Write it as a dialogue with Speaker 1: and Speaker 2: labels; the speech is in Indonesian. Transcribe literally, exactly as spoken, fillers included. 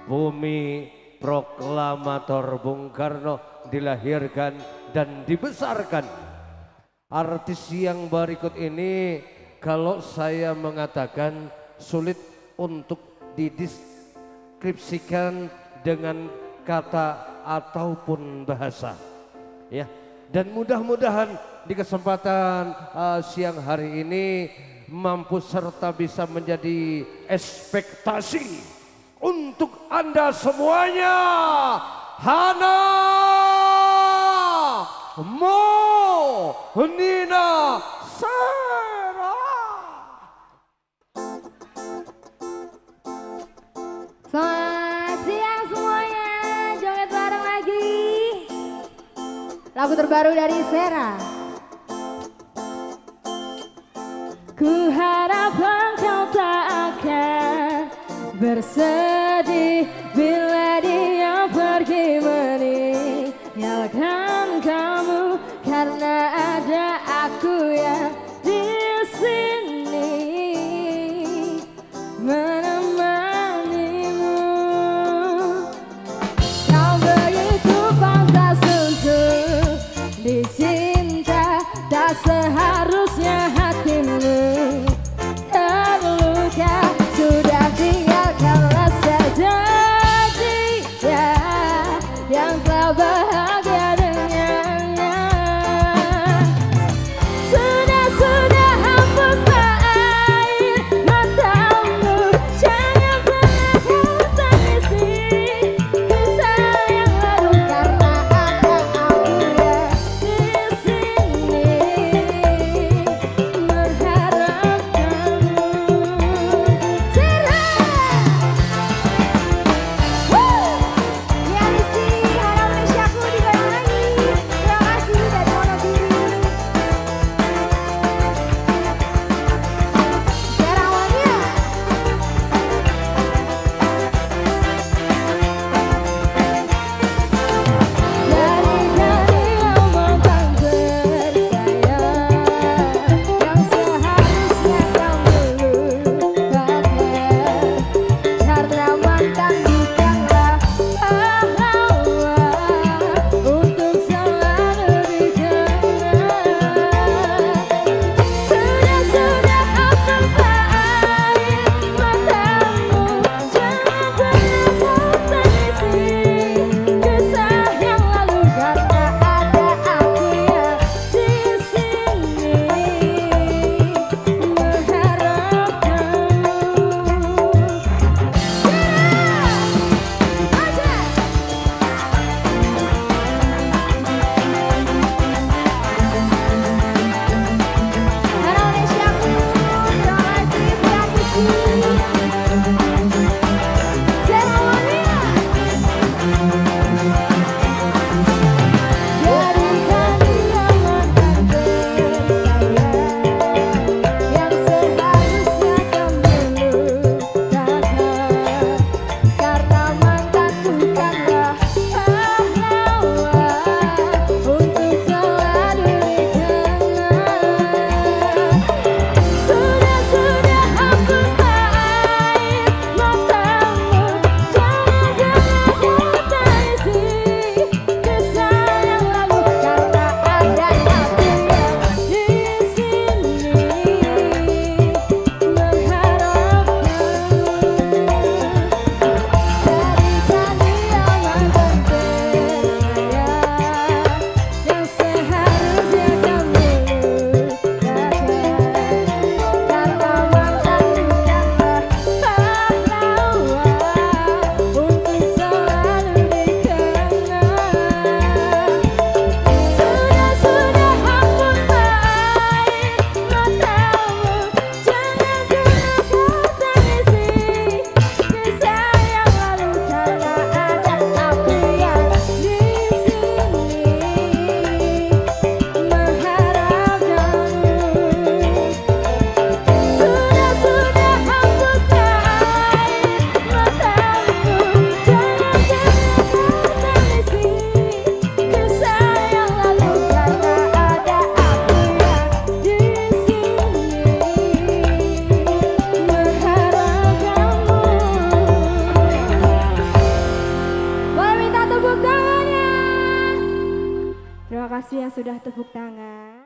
Speaker 1: bumi proklamator Bung Karno dilahirkan dan dibesarkan. Artis yang berikut ini kalau saya mengatakan sulit untuk dideskripsikan dengan kata ataupun bahasa, ya. Dan mudah-mudahan di kesempatan uh, siang hari ini mampu serta bisa menjadi ekspektasi untuk Anda semuanya. Hana Monika Sera.
Speaker 2: Selamat siang semuanya, joget bareng lagi. Lagu terbaru dari Sera. Ku harap engkau tak akan bersedih bila dia pergi meninggalkan kamu, karena ada aku yang di sini menemanimu. Kau begitu pantas untuk dicinta, tak seharusnya hatimu terluka. Sudah tinggalkan rasa Terima kasih yang sudah tepuk tangan.